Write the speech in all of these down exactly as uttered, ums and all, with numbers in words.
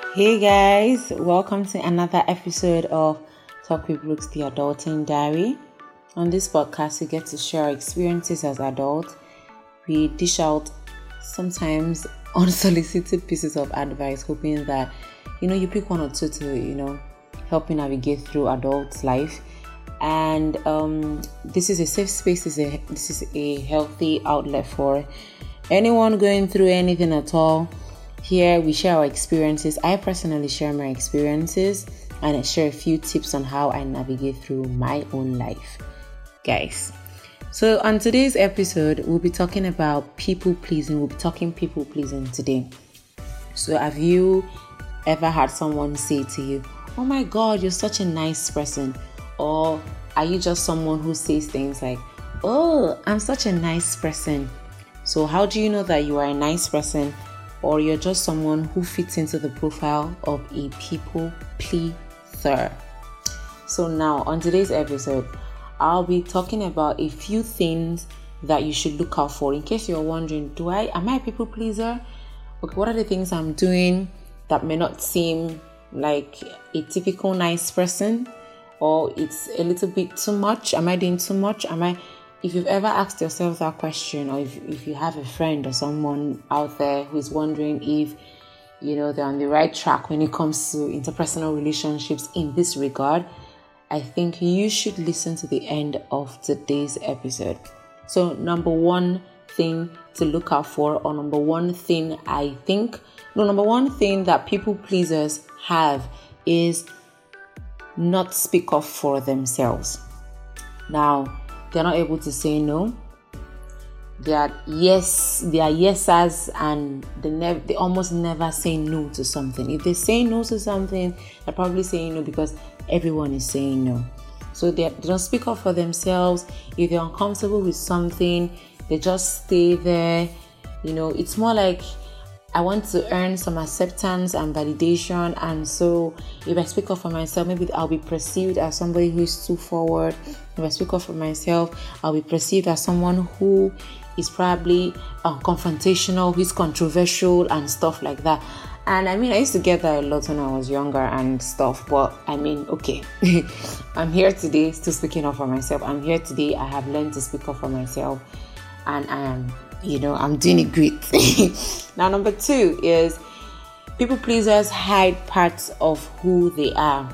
Hey guys, welcome to another episode of Talk with Brooks, the Adulting Diary. On this podcast, we get to share our experiences as adults. We dish out sometimes unsolicited pieces of advice, hoping that, you know, you pick one or two to, you know, help you navigate through adult life. And um, this is a safe space, this is a, this is a healthy outlet for anyone going through anything at all. Here we share our experiences. I personally share my experiences and I share a few tips on how I navigate through my own life, guys. So on today's episode, we'll be talking about people pleasing. We'll be talking people pleasing today. So have you ever had someone say to you, "Oh my God, you're such a nice person"? Or are you just someone who says things like, "Oh, I'm such a nice person"? So how do you know that you are a nice person? Or you're just someone who fits into the profile of a people pleaser? So now, on today's episode, I'll be talking about a few things that you should look out for. In case you're wondering, do I am I a people pleaser? Okay, what are the things I'm doing that may not seem like a typical nice person? Or it's a little bit too much? Am I doing too much? Am I... If you've ever asked yourself that question, or if, if you have a friend or someone out there who's wondering if, you know, they're on the right track when it comes to interpersonal relationships in this regard, I think you should listen to the end of today's episode. So number one thing to look out for, or number one thing I think, no, number one thing that people pleasers have is not speak up for themselves. Now, they're not able to say no. They are yes, they are yesers, and they never, they almost never say no to something. If they say no to something, they're probably saying no because everyone is saying no. So they, they don't speak up for themselves. If they're uncomfortable with something, they just stay there. You know, it's more like, I want to earn some acceptance and validation, and so if I speak up for myself, maybe I'll be perceived as somebody who is too forward. If I speak up for myself, I'll be perceived as someone who is probably uh, confrontational, who's controversial and stuff like that. And I mean, I used to get that a lot when I was younger and stuff, but I mean, okay, I'm here today still speaking up for myself. I'm here today, I have learned to speak up for myself, and I am, you know, I'm doing it great. Now, number two is people pleasers hide parts of who they are.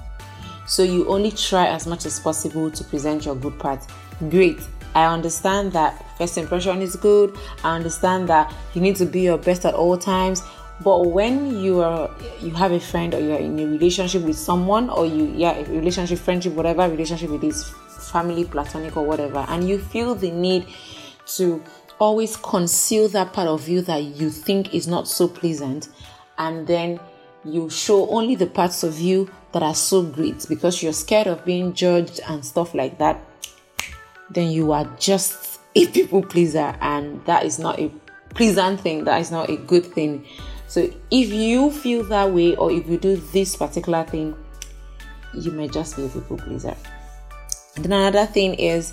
So you only try as much as possible to present your good part. Great. I understand that first impression is good. I understand that you need to be your best at all times. But when you are, you have a friend, or you're in a relationship with someone, or you, yeah, a relationship, friendship, whatever relationship it is, family, platonic or whatever, and you feel the need to always conceal that part of you that you think is not so pleasant, and then you show only the parts of you that are so great because you're scared of being judged and stuff like that, then you are just a people pleaser, and that is not a pleasant thing. That is not a good thing. So if you feel that way, or if you do this particular thing, you may just be a people pleaser. And then another thing is,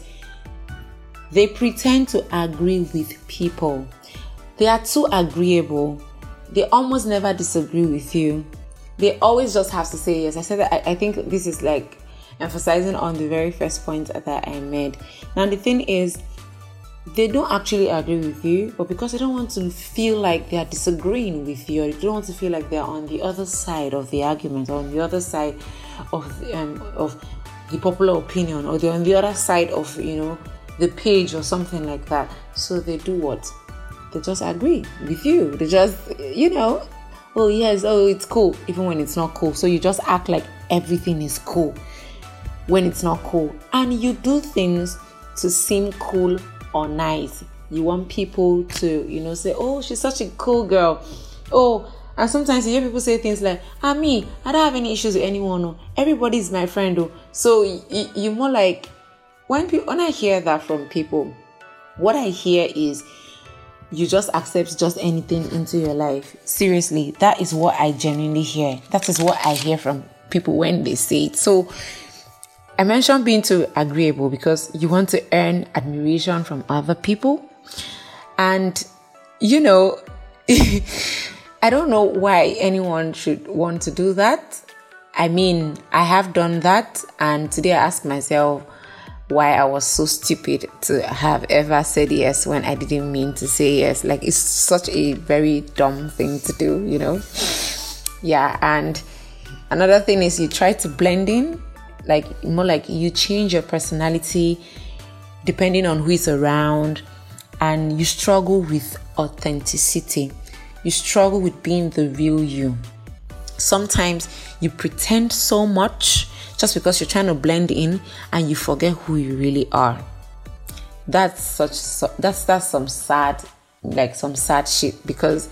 they pretend to agree with people. They are too agreeable. They almost never disagree with you. They always just have to say yes. I said that I, I think this is like emphasizing on the very first point that I made. Now the thing is, they don't actually agree with you, but because they don't want to feel like they are disagreeing with you, or they don't want to feel like they are on the other side of the argument, or on the other side of the, um, of the popular opinion, or they're on the other side of, you know, the page or something like that. So they do what? They just agree with you. They just, you know, oh yes, oh it's cool, even when it's not cool. So you just act like everything is cool when it's not cool. And you do things to seem cool or nice. You want people to, you know, say, oh, she's such a cool girl. Oh, and sometimes you hear people say things like, ah, me, I don't have any issues with anyone. Oh. Everybody's my friend. Oh. So you, you're more like, When people, when I hear that from people, what I hear is you just accept just anything into your life. Seriously, that is what I genuinely hear. That is what I hear from people when they say it. So I mentioned being too agreeable because you want to earn admiration from other people. And, you know, I I don't know why anyone should want to do that. I mean, I have done that, and today I ask myself why I was so stupid to have ever said yes when I didn't mean to say yes. Like, it's such a very dumb thing to do, you know? Yeah, and another thing is you try to blend in, like more like you change your personality depending on who is around, and you struggle with authenticity. You struggle with being the real you. Sometimes you pretend so much just because you're trying to blend in, and you forget who you really are. That's such so, that's that's some sad, like some sad shit, because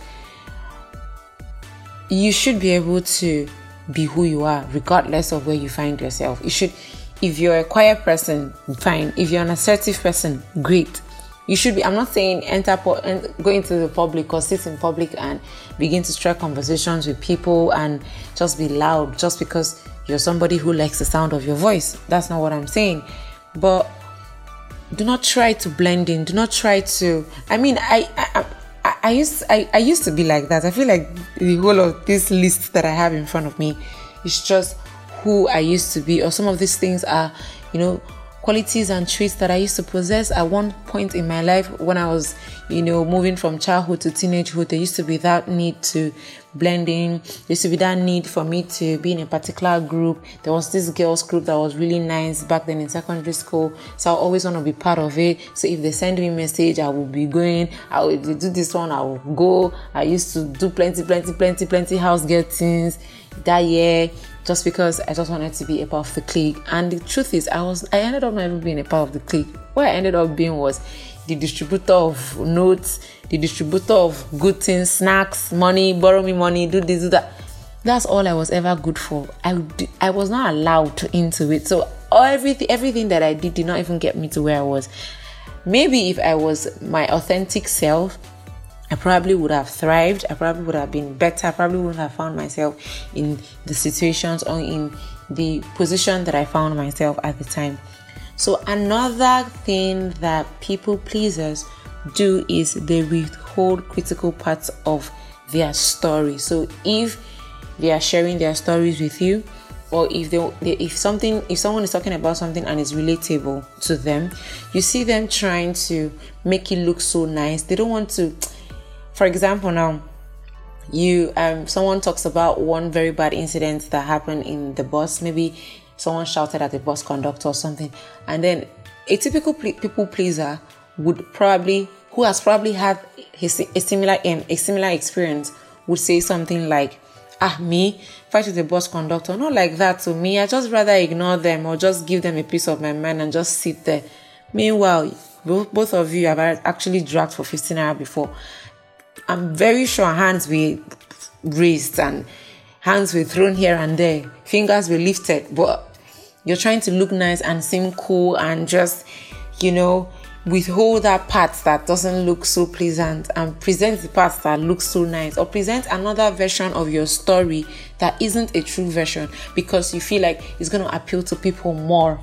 you should be able to be who you are regardless of where you find yourself. You should, if you're a quiet person, fine. If you're an assertive person, great. You should be. I'm not saying enter po- go into the public or sit in public and begin to strike conversations with people and just be loud just because you're somebody who likes the sound of your voice. That's not what I'm saying. But do not try to blend in. Do not try to. I mean, I I, I, I used I, I used to be like that. I feel like the whole of this list that I have in front of me is just who I used to be, or some of these things are, you know, qualities and traits that I used to possess at one point in my life when I was, you know, moving from childhood to teenagehood. There used to be that need to blend in. There used to be that need for me to be in a particular group. There was this girls group that was really nice back then in secondary school, so I always want to be part of it. So if they send me a message, I will be going. I will do this one, I will go. I used to do plenty, plenty, plenty, plenty house girl things that year, just because I just wanted to be a part of the clique. And the truth is, I was I ended up never being a part of the clique. What I ended up being was the distributor of notes, the distributor of good things, snacks, money, borrow me money, do this, do that. That's all I was ever good for. I I was not allowed to into it. So everything everything that I did did not even get me to where I was. Maybe if I was my authentic self, I probably would have thrived. I probably would have been better. I probably wouldn't have found myself in the situations or in the position that I found myself at the time. So another thing that people pleasers do is they withhold critical parts of their story. So if they are sharing their stories with you, or if they, they if something if someone is talking about something and it's relatable to them, you see them trying to make it look so nice. They don't want to. For example, now you um someone talks about one very bad incident that happened in the bus. Maybe someone shouted at the bus conductor or something, and then a typical ple- people pleaser would probably, who has probably had his, a similar um, a similar experience, would say something like, "Ah, me fight with the bus conductor, not like that. To me, I just rather ignore them or just give them a piece of my mind and just sit there." Meanwhile, both both of you have actually dragged for fifteen hours before. I'm very sure hands were raised and hands were thrown here and there. Fingers were lifted. But you're trying to look nice and seem cool and just, you know, withhold that part that doesn't look so pleasant and present the part that looks so nice, or present another version of your story that isn't a true version because you feel like it's going to appeal to people more.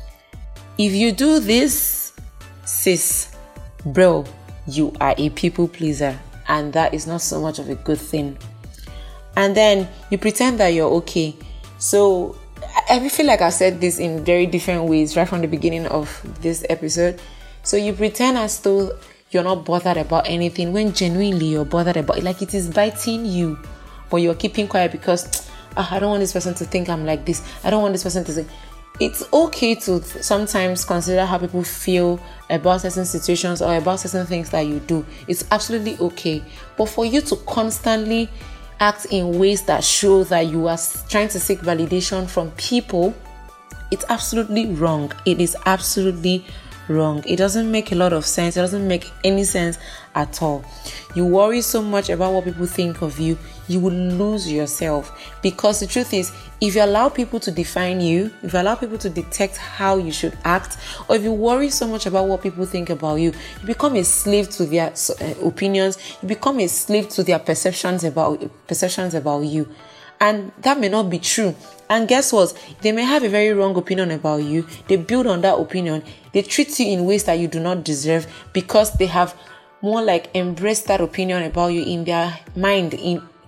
If you do this, sis, bro, you are a people pleaser. And that is not so much of a good thing. And then you pretend that you're okay. So I feel like I said this in very different ways right from the beginning of this episode. So you pretend as though you're not bothered about anything when genuinely you're bothered about it. Like it is biting you, but you're keeping quiet because oh, I don't want this person to think I'm like this. I don't want this person to say. It's okay to sometimes consider how people feel about certain situations or about certain things that you do. It's absolutely okay. But for you to constantly act in ways that show that you are trying to seek validation from people, it's absolutely wrong. It is absolutely wrong. It doesn't make a lot of sense. It doesn't make any sense at all. You worry so much about what people think of you, you will lose yourself. Because the truth is, if you allow people to define you, if you allow people to detect how you should act, or if you worry so much about what people think about you, you become a slave to their uh, opinions. You become a slave to their perceptions about perceptions about you. And that may not be true. And guess what? They may have a very wrong opinion about you. They build on that opinion. They treat you in ways that you do not deserve because they have more like embraced that opinion about you in their mind in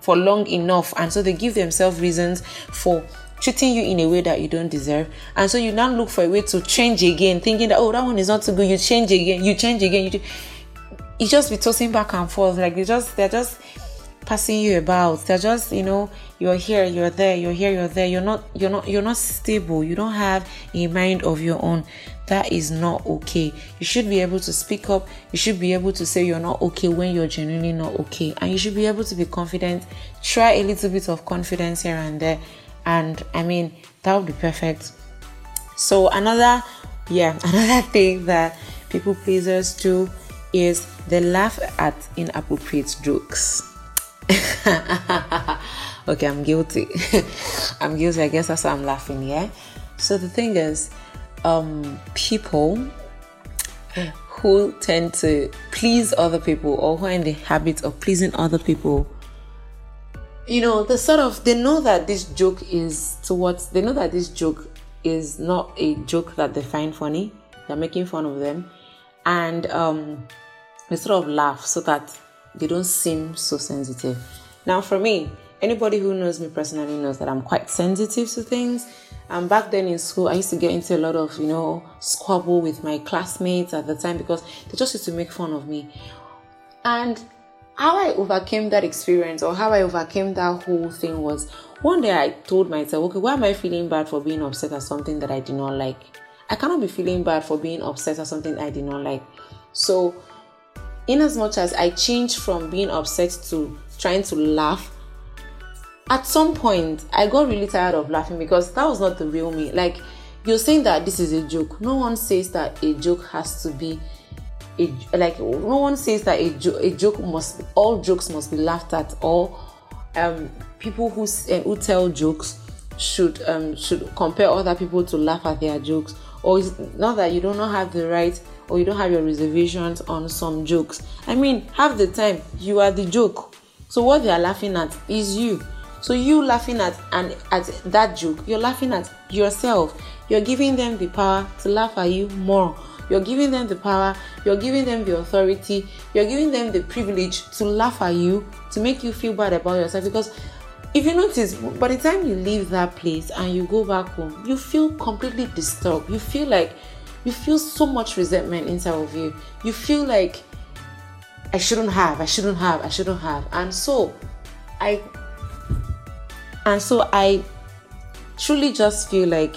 for long enough, and so they give themselves reasons for treating you in a way that you don't deserve, and so you now look for a way to change again, thinking that, oh, that one is not too good, you change again, you change again, you, you just be tossing back and forth, like they just they're just passing you about. They're just, you know, you're here, you're there, you're here, you're there. You're not, you're not, you're not stable. You don't have a mind of your own. That is not okay. You should be able to speak up. You should be able to say you're not okay when you're genuinely not okay. And you should be able to be confident. Try a little bit of confidence here and there. And I mean, that would be perfect. So another, yeah, another thing that people pleasers do is they laugh at inappropriate jokes. Okay, I'm guilty. I'm guilty. I guess that's why I'm laughing. Yeah. So the thing is, um, people who tend to please other people, or who are in the habit of pleasing other people, you know, the sort of they know that this joke is towards. They know that this joke is not a joke that they find funny. They're making fun of them, and um, they sort of laugh so that they don't seem so sensitive. Now, for me, anybody who knows me personally knows that I'm quite sensitive to things. And back then in school, I used to get into a lot of, you know, squabble with my classmates at the time because they just used to make fun of me. And how I overcame that experience, or how I overcame that whole thing, was one day I told myself, okay, why am I feeling bad for being upset at something that I did not like? I cannot be feeling bad for being upset at something I did not like. So, in as much as I changed from being upset to trying to laugh, at some point I got really tired of laughing because that was not the real me. Like, you're saying that this is a joke. No one says that a joke has to be a, like no one says that a, jo- a joke must all jokes must be laughed at, or um people who uh, who tell jokes should um should compare other people to laugh at their jokes. Or it's not that you do not have the right, or you don't have your reservations on some jokes. I mean, half the time you are the joke. So what they are laughing at is you. So you laughing at and at that joke, you're laughing at yourself. You're giving them the power to laugh at you more. You're giving them the power, you're giving them the authority, you're giving them the privilege to laugh at you, to make you feel bad about yourself. Because if you notice, by the time you leave that place and you go back home, you feel completely disturbed. You feel like, you feel so much resentment inside of you. You feel like, I shouldn't have, I shouldn't have, I shouldn't have. And so, I, and so I truly just feel like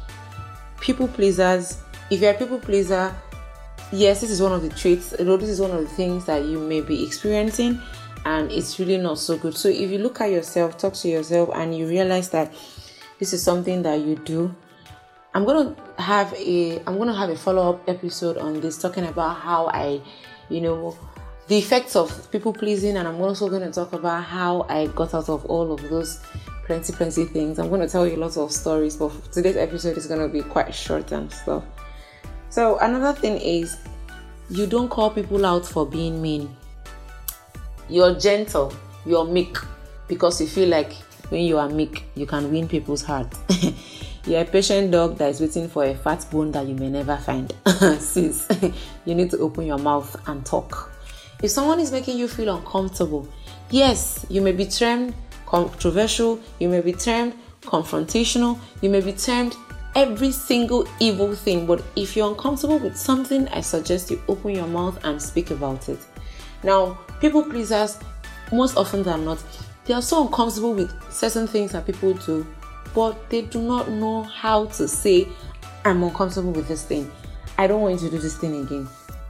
people pleasers, if you're a people pleaser, yes, this is one of the traits, you know, this is one of the things that you may be experiencing, and it's really not so good. So if you look at yourself, talk to yourself, and you realize that this is something that you do, I'm gonna have a I'm gonna have a follow-up episode on this, talking about how I, you know, the effects of people pleasing, and I'm also gonna talk about how I got out of all of those plenty plenty things. I'm gonna tell you lots of stories, but today's episode is gonna be quite short and stuff. So another thing is, you don't call people out for being mean. You're gentle, you're meek, because you feel like when you are meek, you can win people's hearts. You're a patient dog that is waiting for a fat bone that you may never find. Sis, you need to open your mouth and talk. If someone is making you feel uncomfortable, yes, you may be termed controversial, you may be termed confrontational, you may be termed every single evil thing, but if you're uncomfortable with something, I suggest you open your mouth and speak about it. Now, people pleasers, most often than not, they are so uncomfortable with certain things that people do, but they do not know how to say, I'm uncomfortable with this thing. I don't want you to do this thing again.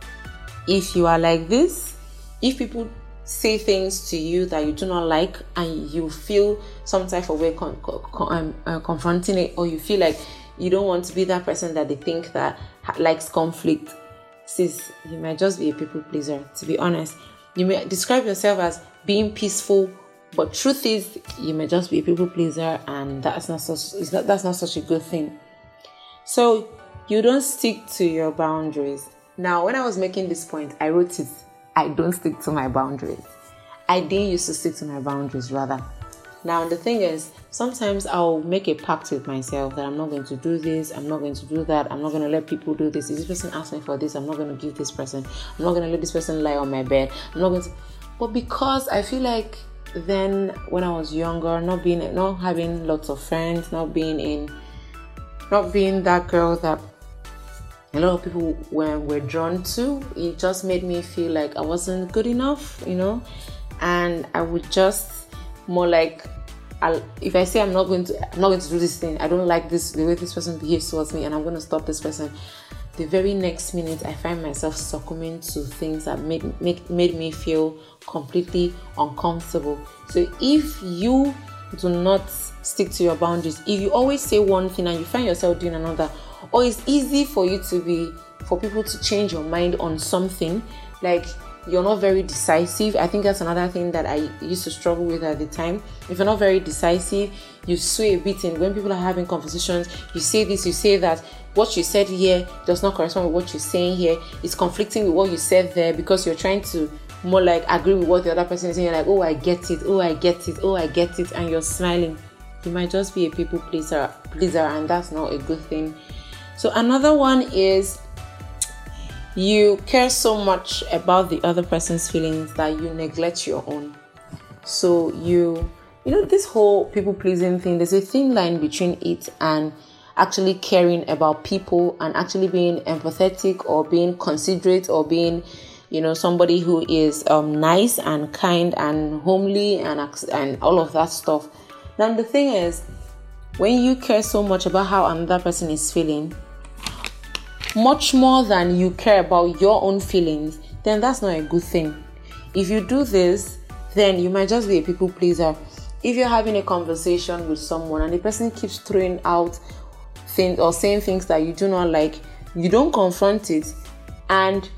If you are like this, if people say things to you that you do not like, and you feel some type of way con- con- um, uh, confronting it, or you feel like you don't want to be that person that they think that ha- likes conflict, sis, you might just be a people pleaser. To be honest, you may describe yourself as being peaceful, but truth is, you may just be a people pleaser, and that's not such it's not, that's not such a good thing. So you don't stick to your boundaries. Now, when I was making this point, I wrote it, I don't stick to my boundaries. I didn't used to stick to my boundaries, rather. Now, the thing is, sometimes I'll make a pact with myself that I'm not going to do this, I'm not going to do that, I'm not going to let people do this. If this person asks me for this, I'm not going to give this person. I'm not going to let this person lie on my bed. I'm not going to... But because I feel like then when I was younger, not being, not having lots of friends, not being in, not being that girl that a lot of people were, were drawn to, it just made me feel like I wasn't good enough, you know, and I would just more like, I'll, if I say I'm not going to, I'm not going to do this thing, I don't like this, the way this person behaves towards me, and I'm going to stop this person, the very next minute I find myself succumbing to things that made, make, made me feel completely uncomfortable. So if you do not stick to your boundaries, if you always say one thing and you find yourself doing another, or it's easy for you to be, for people to change your mind on something, like you're not very decisive. I think that's another thing that I used to struggle with at the time. If you're not very decisive, you sway a bit in when people are having conversations, you say this, you say that, what you said here does not correspond with what you're saying here, it's conflicting with what you said there, because you're trying to more like agree with what the other person is saying. You're like, oh, I get it, oh, I get it, oh, I get it, and you're smiling. You might just be a people pleaser, pleaser, and that's not a good thing. So another one is you care so much about the other person's feelings that you neglect your own. So you, you know, this whole people pleasing thing, there's a thin line between it and actually caring about people and actually being empathetic or being considerate or being, you know, somebody who is um, nice and kind and homely and and all of that stuff. Now the thing is, when you care so much about how another person is feeling, much more than you care about your own feelings, then that's not a good thing. If you do this, then you might just be a people pleaser. If you're having a conversation with someone and the person keeps throwing out things or saying things that you do not like, you don't confront it, and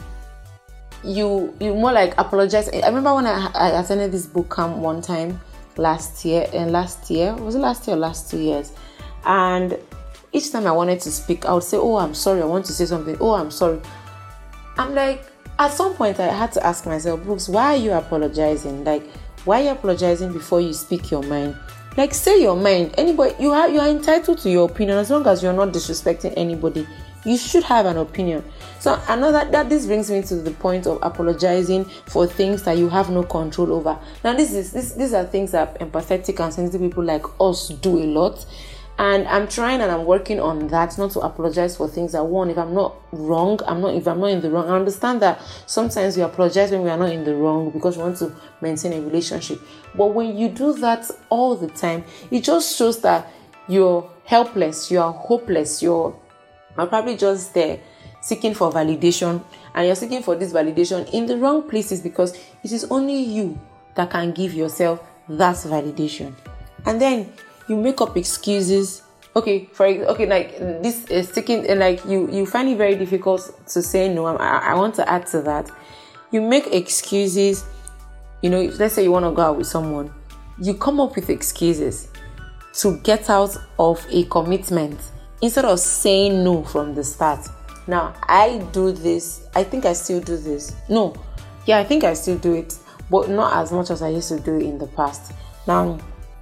you you more like apologize. I remember when I, I attended this boot camp one time last year, and last year was it last year or last two years, and each time I wanted to speak, I would say, oh, I'm sorry, I want to say something. Oh, I'm sorry. I'm like, at some point, I had to ask myself, Brooks, why are you apologizing? Like, why are you apologizing before you speak your mind? Like, say your mind. Anybody, you are, you are entitled to your opinion as long as you're not disrespecting anybody. You should have an opinion. So, another, that this brings me to the point of apologizing for things that you have no control over. Now, this is this, these are things that empathetic and sensitive people like us do a lot. And I'm trying and I'm working on that, not to apologize for things I want. If I'm not wrong, I'm not, if I'm not in the wrong, I understand that sometimes we apologize when we are not in the wrong because we want to maintain a relationship. But when you do that all the time, it just shows that you're helpless, you're hopeless, you're, you're probably just there seeking for validation, and you're seeking for this validation in the wrong places, because it is only you that can give yourself that validation. And then you make up excuses. Okay, for okay, like this is sticking, and like you, you find it very difficult to say no. I, I want to add to that. You make excuses. You know, let's say you want to go out with someone, you come up with excuses to get out of a commitment instead of saying no from the start. Now, I do this. I think I still do this. No, yeah, I think I still do it, but not as much as I used to do it in the past. Now,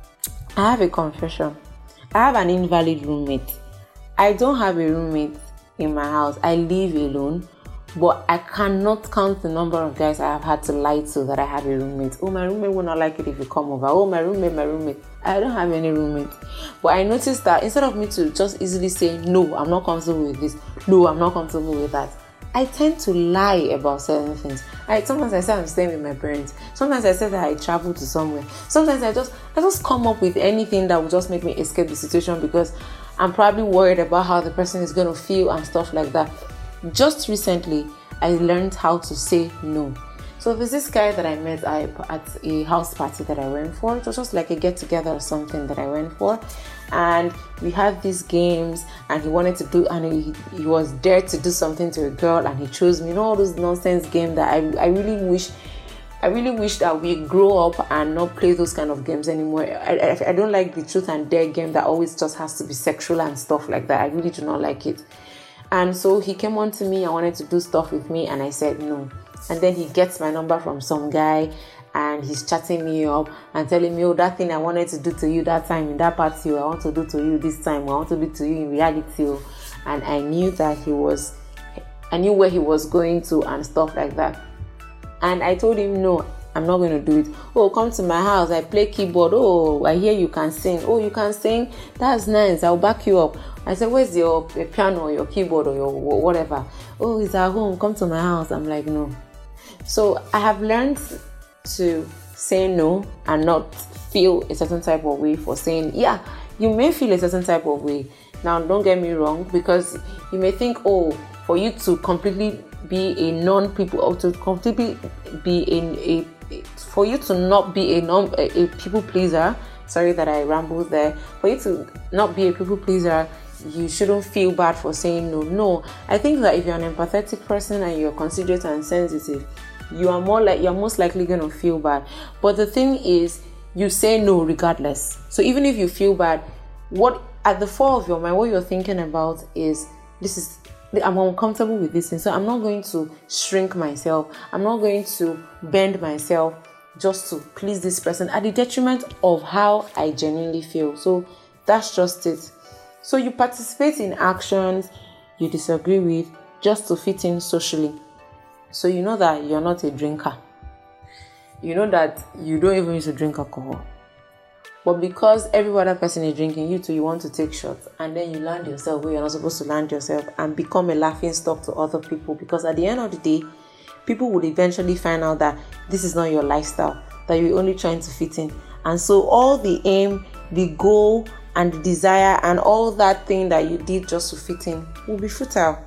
I have a confession. I have an invalid roommate. I don't have a roommate in my house. I live alone, but I cannot count the number of guys I have had to lie to that I have a roommate. Oh, my roommate will not like it if you come over. Oh, my roommate, my roommate. I don't have any roommate. But I noticed that instead of me to just easily say, no, I'm not comfortable with this. No, I'm not comfortable with that, I tend to lie about certain things. I sometimes I say I'm staying with my parents. Sometimes I say that I travel to somewhere. Sometimes I just I just come up with anything that will just make me escape the situation, because I'm probably worried about how the person is going to feel and stuff like that. Just recently, I learned how to say no. So there's this guy that I met at a house party that I went for. It was just like a get together or something that I went for. And we had these games, and he wanted to do, and he, he was dared to do something to a girl, and he chose me. You know, all those nonsense games that I, I really wish, I really wish that we grow up and not play those kind of games anymore. I, I, I don't like the truth and dare game that always just has to be sexual and stuff like that. I really do not like it. And so he came on to me and wanted to do stuff with me, and I said no. And then he gets my number from some guy, and he's chatting me up and telling me, oh, that thing I wanted to do to you that time in that party, I want to do to you this time, I want to do to you in reality. And I knew that he was, I knew where he was going to and stuff like that. And I told him no. I'm not going to do it. Oh, come to my house, I play keyboard. Oh, I hear you can sing. Oh, you can sing. That's nice. I'll back you up. I said, where's your piano or your keyboard or your whatever? Oh, it's at home. Come to my house. I'm like, no. So I have learned to say no and not feel a certain type of way for saying, yeah, you may feel a certain type of way. Now, don't get me wrong, because you may think, oh, for you to completely be a non-people, or to completely be in a, for you to not be a non a, a people pleaser. Sorry that I rambled there. For you to not be a people pleaser, you shouldn't feel bad for saying no. No, I think that if you're an empathetic person and you're considerate and sensitive, you are more like you're most likely going to feel bad. But the thing is, you say no regardless. So even if you feel bad, what at the fore of your mind, what you're thinking about is, this is, I'm uncomfortable with this thing, so I'm not going to shrink myself. I'm not going to bend myself just to please this person at the detriment of how I genuinely feel. So that's just it. So you participate in actions you disagree with just to fit in socially. So you know that you're not a drinker. You know that you don't even used to drink alcohol. But because every other person is drinking, you too, you want to take shots. And then you land yourself where you're not supposed to land yourself and become a laughing stock to other people. Because at the end of the day, people would eventually find out that this is not your lifestyle, that you're only trying to fit in. And so all the aim, the goal, and the desire, and all that thing that you did just to fit in will be futile.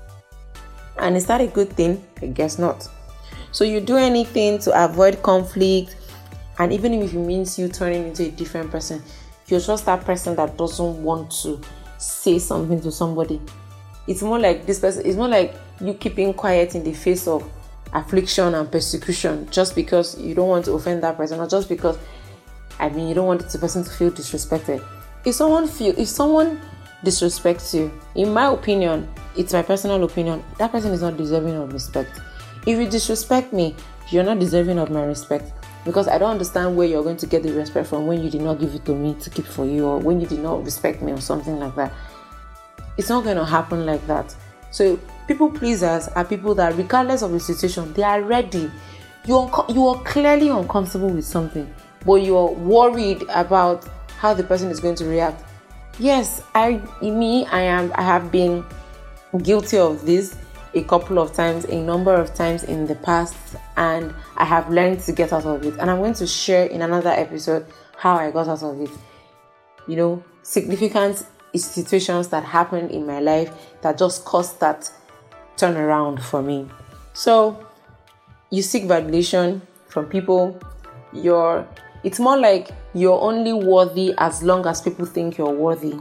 And is that a good thing? I guess not. So you do anything to avoid conflict. And even if it means you turning into a different person, you're just that person that doesn't want to say something to somebody. It's more like this person, it's more like you keeping quiet in the face of affliction and persecution just because you don't want to offend that person, or just because, I mean, you don't want the person to feel disrespected. If someone feel, if someone disrespects you, in my opinion, it's my personal opinion, that person is not deserving of respect. If you disrespect me, you're not deserving of my respect. Because I don't understand where you're going to get the respect from when you did not give it to me to keep for you, or when you did not respect me or something like that. It's not going to happen like that. So people pleasers are people that, regardless of the situation, they are ready. You're, you are clearly uncomfortable with something, but you're worried about how the person is going to react. Yes, I, me, I am, I have been guilty of this a couple of times, a number of times in the past, and I have learned to get out of it. And I'm going to share in another episode how I got out of it. You know, significant situations that happened in my life that just caused that turnaround for me. So you seek validation from people. You're, it's more like you're only worthy as long as people think you're worthy.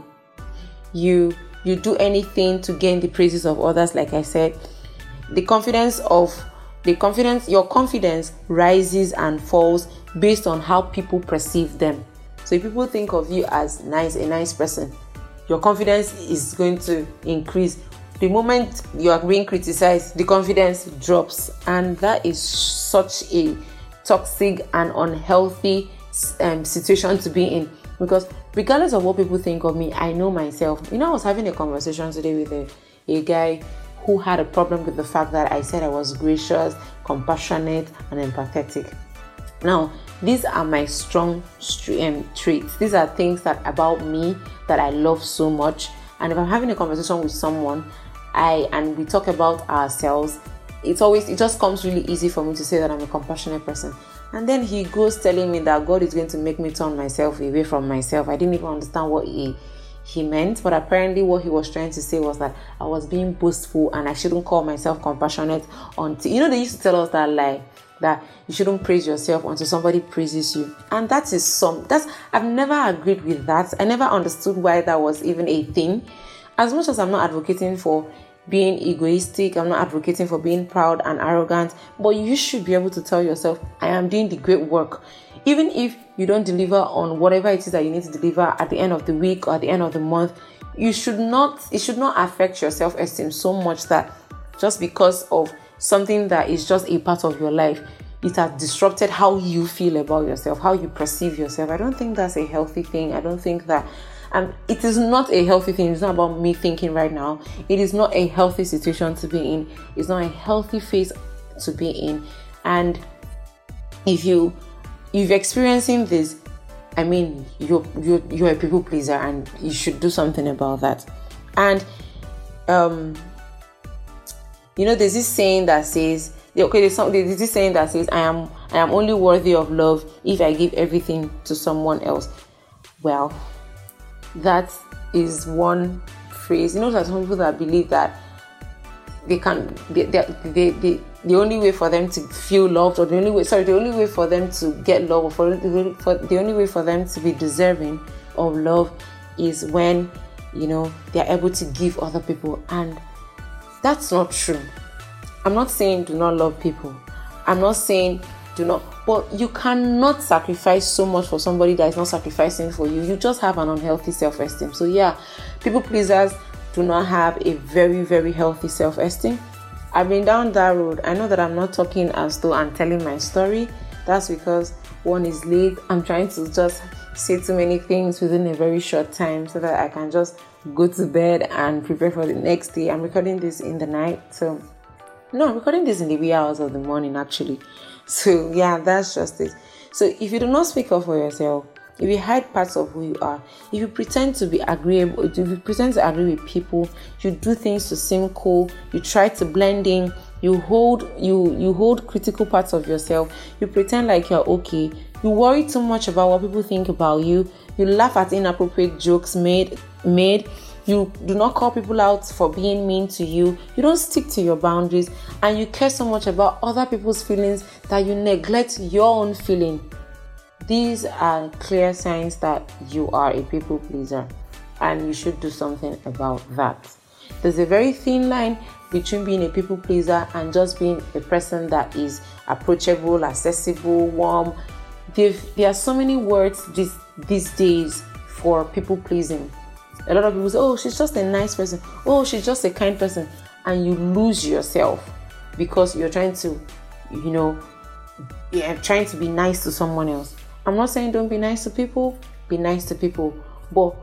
You You do anything to gain the praises of others, like I said. The confidence of the confidence, your confidence rises and falls based on how people perceive them. So if people think of you as nice, a nice person, your confidence is going to increase. The moment you are being criticized, the confidence drops, and that is such a toxic and unhealthy um, situation to be in. Because regardless of what people think of me, I know myself. You know, I was having a conversation today with a, a guy who had a problem with the fact that I said I was gracious, compassionate, and empathetic. Now, these are my strong um, traits. These are things that about me that I love so much. And if I'm having a conversation with someone, I and we talk about ourselves, it's always it just comes really easy for me to say that I'm a compassionate person. And then he goes telling me that God is going to make me turn myself away from myself. I didn't even understand what he he meant, but apparently what he was trying to say was that I was being boastful and I shouldn't call myself compassionate until, you know, they used to tell us that lie, that you shouldn't praise yourself until somebody praises you. And that is some, that's, I've never agreed with that. I never understood why that was even a thing. As much as I'm not advocating for being egoistic, I'm not advocating for being proud and arrogant, but you should be able to tell yourself, I am doing the great work. Even if you don't deliver on whatever it is that you need to deliver at the end of the week or at the end of the month, you should not, it should not affect your self-esteem so much that just because of something that is just a part of your life, it has disrupted how you feel about yourself, how you perceive yourself. I don't think that's a healthy thing. I don't think that Um, it is not a healthy thing. It's not about me thinking right now. It is not a healthy situation to be in. It's not a healthy phase to be in. And if you if you're experiencing this, I mean, you're you're you're a people pleaser, and you should do something about that. And um, you know, there's this saying that says, okay, there's, some, there's this saying that says, I am I am only worthy of love if I give everything to someone else. Well, that is one phrase. You know, there's some people that believe that they can they, they, they, they the only way for them to feel loved, or the only way sorry the only way for them to get love, or for, for the only way for them to be deserving of love is when, you know, they're able to give other people. And that's not true. I'm not saying do not love people. I'm not saying do not, but you cannot sacrifice so much for somebody that is not sacrificing for you. You just have an unhealthy self-esteem. So yeah, people pleasers do not have a very, very healthy self-esteem. I've been down that road. I know that I'm not talking as though I'm telling my story. That's because one is late. I'm trying to just say too many things within a very short time so that I can just go to bed and prepare for the next day. I'm recording this in the night. So no, I'm recording this in the wee hours of the morning actually. So yeah, that's just it. So if you do not speak up for yourself, if you hide parts of who you are, if you pretend to be agreeable, if you pretend to agree with people, you do things to seem cool, you try to blend in, you hold you you hold critical parts of yourself, you pretend like you're okay, you worry too much about what people think about you, you laugh at inappropriate jokes made made, you do not call people out for being mean to you, you don't stick to your boundaries, and you care so much about other people's feelings that you neglect your own feeling. These are clear signs that you are a people pleaser, and you should do something about that. There's a very thin line between being a people pleaser and just being a person that is approachable, accessible, warm. There've, there are so many words these, these days for people pleasing. A lot of people say, oh, she's just a nice person. Oh, she's just a kind person. And you lose yourself because you're trying to, you know, yeah, trying to be nice to someone else. I'm not saying don't be nice to people, be nice to people, but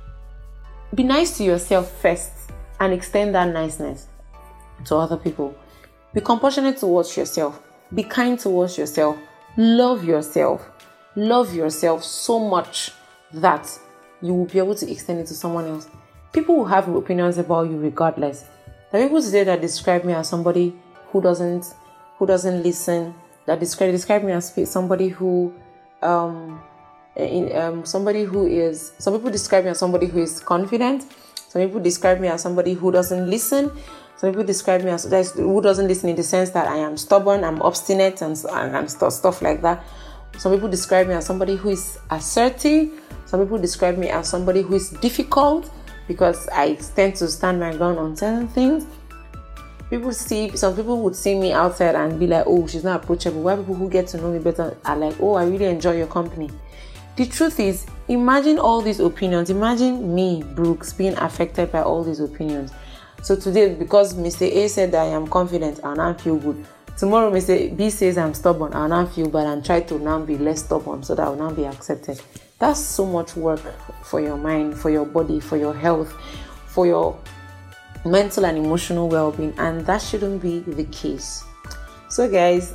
be nice to yourself first and extend that niceness to other people. Be compassionate towards yourself, be kind towards yourself, love yourself, love yourself so much that you will be able to extend it to someone else. People will have opinions about you regardless. There are people today that describe me as somebody who doesn't who doesn't listen, that describe describe me as somebody who Um, in, um, somebody who is, some people describe me as somebody who is confident. Some people describe me as somebody who doesn't listen. Some people describe me as who doesn't listen in the sense that I am stubborn, I'm obstinate, and, and, and stuff, stuff like that. Some people describe me as somebody who is assertive. Some people describe me as somebody who is difficult because I tend to stand my ground on certain things. People see, some people would see me outside and be like, oh, she's not approachable. While people who get to know me better are like, oh, I really enjoy your company. The truth is, imagine all these opinions. Imagine me, Brooks, being affected by all these opinions. So today, because Mister A said that I am confident, I'll now feel good. Tomorrow, Mister B says I'm stubborn, I'll now feel bad and try to now be less stubborn so that I'll now be accepted. That's so much work for your mind, for your body, for your health, for your mental and emotional well-being, and that shouldn't be the case. So guys,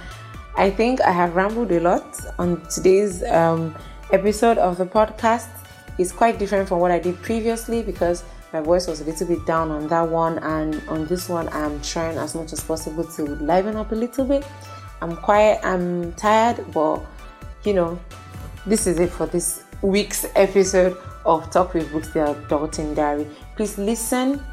I think I have rambled a lot on today's um, episode of the podcast. It's quite different from what I did previously because my voice was a little bit down on that one, and on this one I'm trying as much as possible to liven up a little bit. I'm quiet, I'm tired, but you know, this is it for this week's episode of Talk with Brooks, the Adulting Diary. Please listen,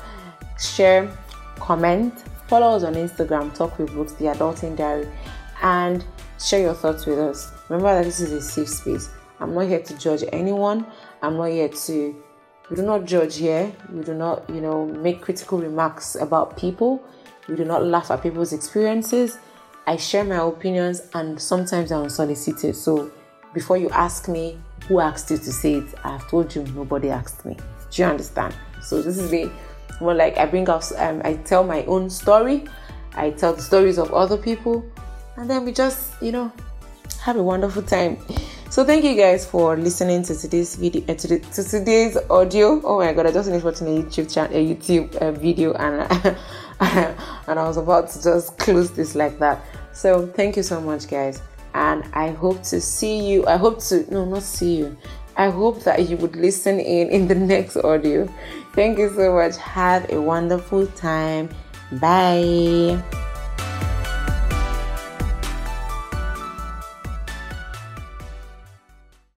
share, comment, follow us on Instagram, Talk with Brooks, the Adulting Diary, and share your thoughts with us. Remember that this is a safe space. I'm not here to judge anyone. I'm not here to, we do not judge here. We do not, you know, make critical remarks about people. We do not laugh at people's experiences. I share my opinions, and sometimes I'm unsolicited. So before you ask me who asked you to say it, I've told you nobody asked me. Do you understand? So this is the more like I bring out, um, I tell my own story, I tell the stories of other people, and then we just, you know, have a wonderful time. So thank you guys for listening to today's video, uh, to, the, to today's audio. Oh my god, I just finished watching a YouTube channel, a YouTube uh, video, and and I was about to just close this like that. So thank you so much, guys. and I hope to see you. I hope to, no, not see you. I hope that you would listen in in the next audio. Thank you so much. Have a wonderful time. Bye.